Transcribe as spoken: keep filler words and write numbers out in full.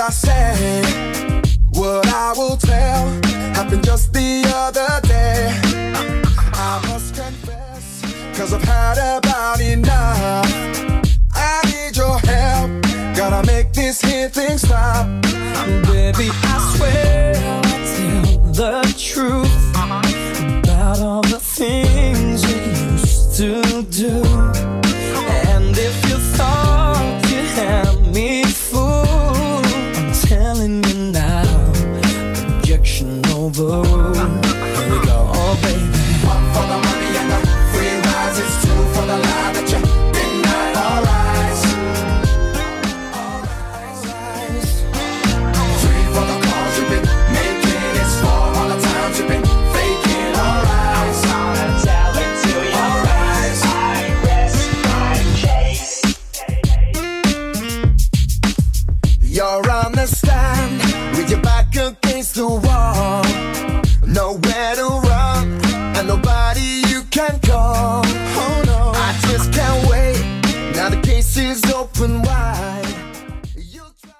I say, what I will tell happened just the other day. I must confess, cause I've had about enough. I need your help, gotta make this here thing stop. Baby, I swear I'll tell the truth about all the things you used to do. And if you thought you had me fooled, I'm telling you now, objection overruled. Here we go, oh baby. One for the money and the free rides, it's two for the lie that you deny. All rise, all rise, rise. Three for the calls you've been making, it's four all the times you've been faking. All rise, I'm gonna tell it to you. All rise, I rest my case. You're on the stand with your back against the wall, nowhere to run and nobody you can call.